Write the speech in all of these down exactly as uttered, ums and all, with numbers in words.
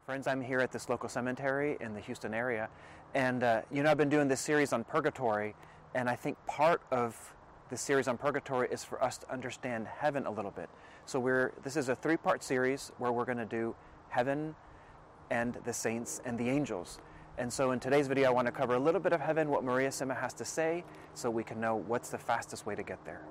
Friends, I'm here at this local cemetery in the Houston area, and uh, you know, I've been doing this series on purgatory, and I think part of the series on purgatory is for us to understand heaven a little bit. So we're this is a three-part series where we're going to do heaven and the saints and the angels. And so in today's video, I want to cover a little bit of heaven, what Maria Sima has to say, so we can know what's the fastest way to get there.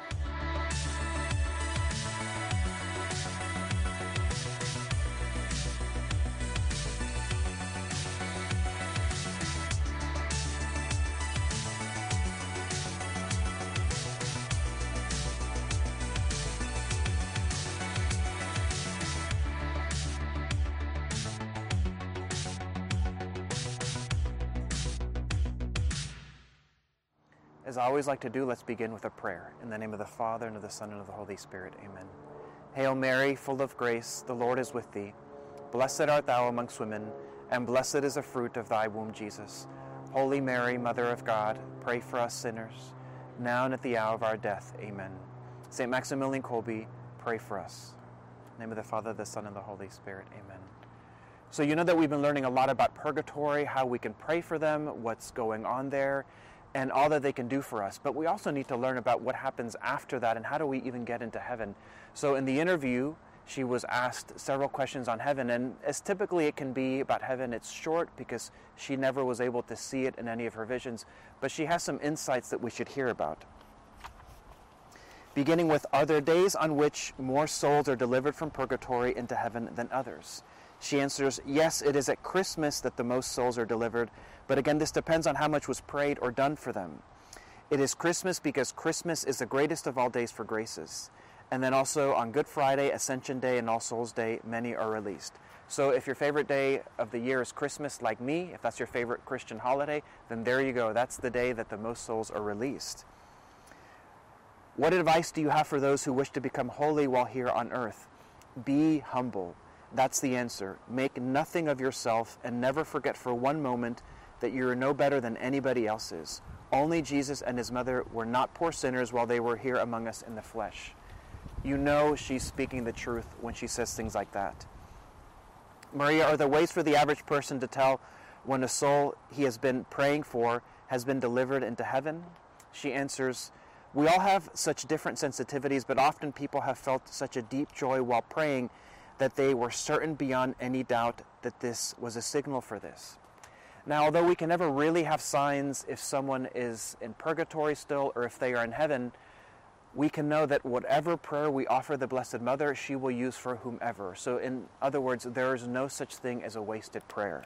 As I always like to do, let's begin with a prayer. In the name of the Father, and of the Son, and of the Holy Spirit. Amen. Hail Mary, full of grace, the Lord is with thee. Blessed art thou amongst women, and blessed is the fruit of thy womb, Jesus. Holy Mary, Mother of God, pray for us sinners, now and at the hour of our death. Amen. Saint Maximilian Kolbe, pray for us. In the name of the Father, the Son, and the Holy Spirit. Amen. So you know that we've been learning a lot about purgatory, how we can pray for them, what's going on there, and all that they can do for us. But we also need to learn about what happens after that and how do we even get into heaven. So in the interview, she was asked several questions on heaven, and as typically it can be about heaven, it's short because she never was able to see it in any of her visions, but she has some insights that we should hear about. Beginning with, are there days on which more souls are delivered from purgatory into heaven than others? She answers, yes, it is at Christmas that the most souls are delivered, but again, this depends on how much was prayed or done for them. It is Christmas because Christmas is the greatest of all days for graces. And then also on Good Friday, Ascension Day, and All Souls Day, many are released. So if your favorite day of the year is Christmas, like me, if that's your favorite Christian holiday, then there you go. That's the day that the most souls are released. What advice do you have for those who wish to become holy while here on earth? Be humble. That's the answer. Make nothing of yourself and never forget for one moment that you are no better than anybody else is. Only Jesus and his mother were not poor sinners while they were here among us in the flesh. You know she's speaking the truth when she says things like that. Maria, are there ways for the average person to tell when a soul he has been praying for has been delivered into heaven? She answers, we all have such different sensitivities, but often people have felt such a deep joy while praying that they were certain beyond any doubt that this was a signal for this. Now, although we can never really have signs if someone is in purgatory still or if they are in heaven, we can know that whatever prayer we offer the Blessed Mother, she will use for whomever. So in other words, there is no such thing as a wasted prayer.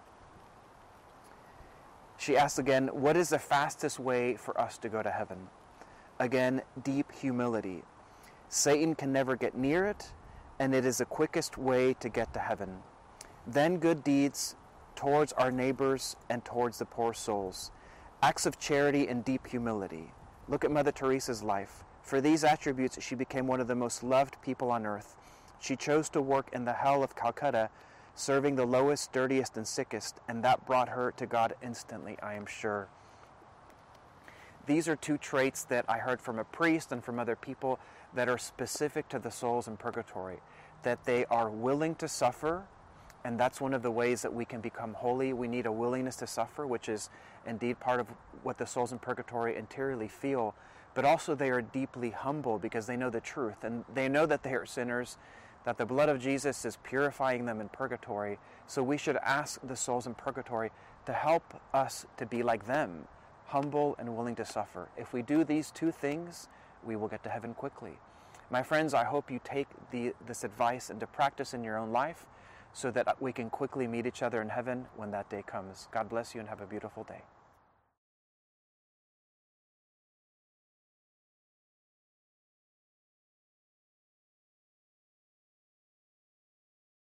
She asks again, what is the fastest way for us to go to heaven? Again, deep humility. Satan can never get near it, and it is the quickest way to get to heaven. Then good deeds towards our neighbors and towards the poor souls. Acts of charity and deep humility. Look at Mother Teresa's life. For these attributes, she became one of the most loved people on earth. She chose to work in the hell of Calcutta, serving the lowest, dirtiest, and sickest, and that brought her to God instantly, I am sure. These are two traits that I heard from a priest and from other people that are specific to the souls in purgatory, that they are willing to suffer, and that's one of the ways that we can become holy. We need a willingness to suffer, which is indeed part of what the souls in purgatory interiorly feel, but also they are deeply humble because they know the truth, and they know that they are sinners, that the blood of Jesus is purifying them in purgatory, so we should ask the souls in purgatory to help us to be like them, humble and willing to suffer. If we do these two things, we will get to heaven quickly. My friends, I hope you take the, this advice into practice in your own life so that we can quickly meet each other in heaven when that day comes. God bless you and have a beautiful day.